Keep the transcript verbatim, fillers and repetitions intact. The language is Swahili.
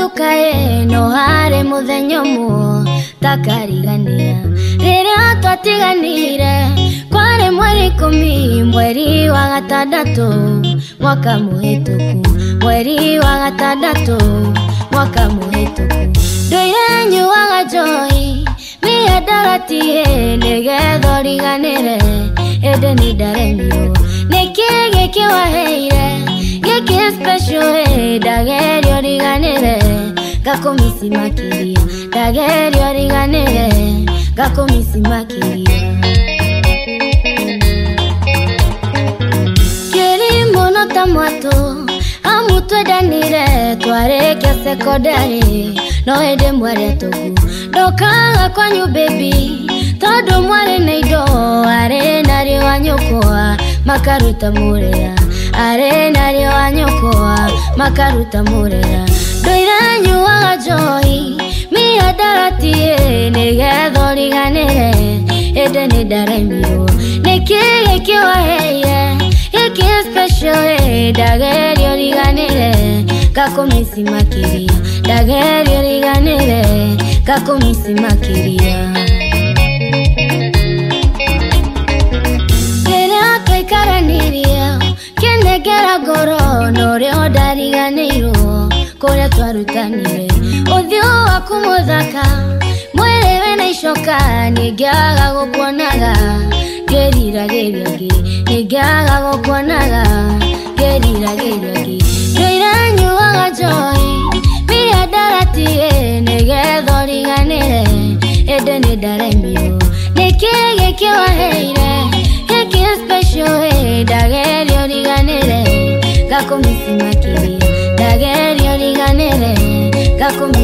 tukae no hare muthenya mo takariganira rira twatiganire kware mweri kumi mweri wa gatandatu mwaka muhituku mweri wa gatandatu mwaka muhituku ndoire nyuaga joy miadaratie nigetho riganire ende ni ndaremio nikige kiwaheire giki special dagerio riganire gakomisi makiria dagerio riganire gakomisi makiria kirimo no tamwato amutwe danire twareke sekondari no ende mware togu dokaga kwanyu baby todo mware naido are nari wanyokoa makaruta murera are nari wanyokoa makaruta murera doira nyuaga joy miadaratie nigetho riganire ende ni ndaremio nikige kiwaheire giki special dagerio riganire gakomisi makiria dagerio riganire gakomisi makiria Kera kaikaraniria kenegera goro nore odariganiro kore twarutanire uthio waku muthaka mwerewe na icoka ningiaga gukuonaga gerira geriogi ningiaga gukuonaga gerira geriogi ndoira nyuaga joy miadaratie nigetho riganire ende ni ndaremio nikige kiwaheire giki special dagerio riganire gakomisi makiria dagerio riganire gakomisi